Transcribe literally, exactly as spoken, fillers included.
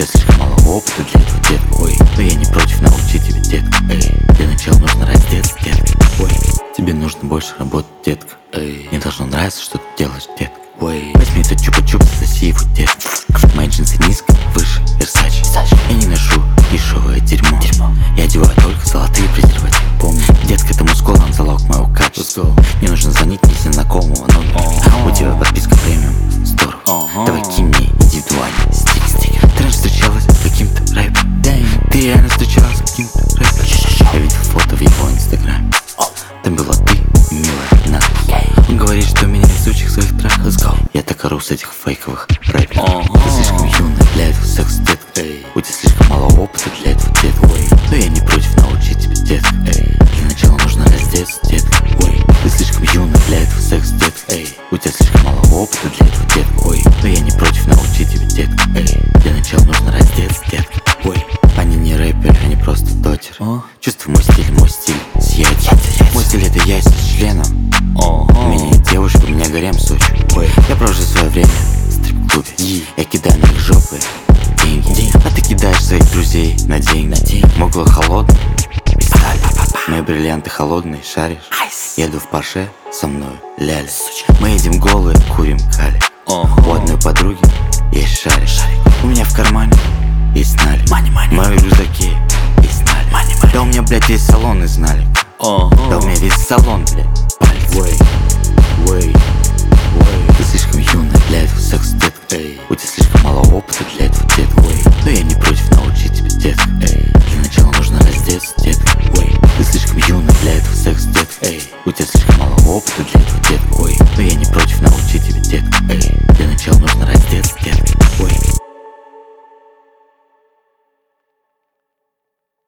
тебя слишком мало опыта для этого, детка. Ой, но я не против научить тебя, детка. Эй, для начала нужно раздеться, детка. Ой, тебе нужно больше работать, детка. Эй, мне должно нравиться, что ты делаешь, детка. Ой, возьми этот чупа-чупс, соси его, детка. Мои джинсы низко, выше, Versace. Я не ношу дешевое дерьмо, дерьмо. Я одеваю только золотые презервативы. Помни, детка, это мускул, он залог моего качества. Не нужно звонить мне знакомого номера. У тебя подписка премиум, здорово. uh-huh. Давай кинь мне индивидуальный стик, стик. Ты раньше встречалась с каким-то рэпером? Ты реально встречалась с каким-то рэпером? Я видел фото в его инстаграме. Там была ты и милая надпись. Он говорит, что меня везучих своих треков. Я так ору с этих фейковых рэперов. uh-huh. Ты слишком юная для этого секса, детка. Эй, у тебя слишком мало опыта для этого, детка. Ой, но я не против научить тебя, детка. Эй, для начала нужно раздеться, детка. Ой, ты слишком юная для этого секса, детка. Эй, у тебя слишком мало опыта для этого, детка. Ой, но я не против научить тебя, детка. Эй, для начала нужно раздеться, детка. Ой, они не рэперы, они просто дотеры. uh-huh. Чувствуй мой стиль, мой стиль сияет. Мой стиль это я с членом. uh-huh. У меня нет девушек, у меня гарем Сочи. Ой, я провожу свое время в стрип-клубе. yeah. Я кидаю на их жопы деньги. деньги. А ты кидаешь своих друзей на деньги. На деньги. Мой глаз холодный и сталь. Мои бриллианты холодные, шаришь. Ice. Еду в Порше, со мной ляля. Мы едем голые, курим кали. uh-huh. У одной подруги есть шарик. шарик. У меня в кармане есть налик. Money, money. Мои рюкзаки есть налик. Money, money. Да у меня, блядь, есть салон из налик. uh-huh. Да у меня весь салон, блядь, палец.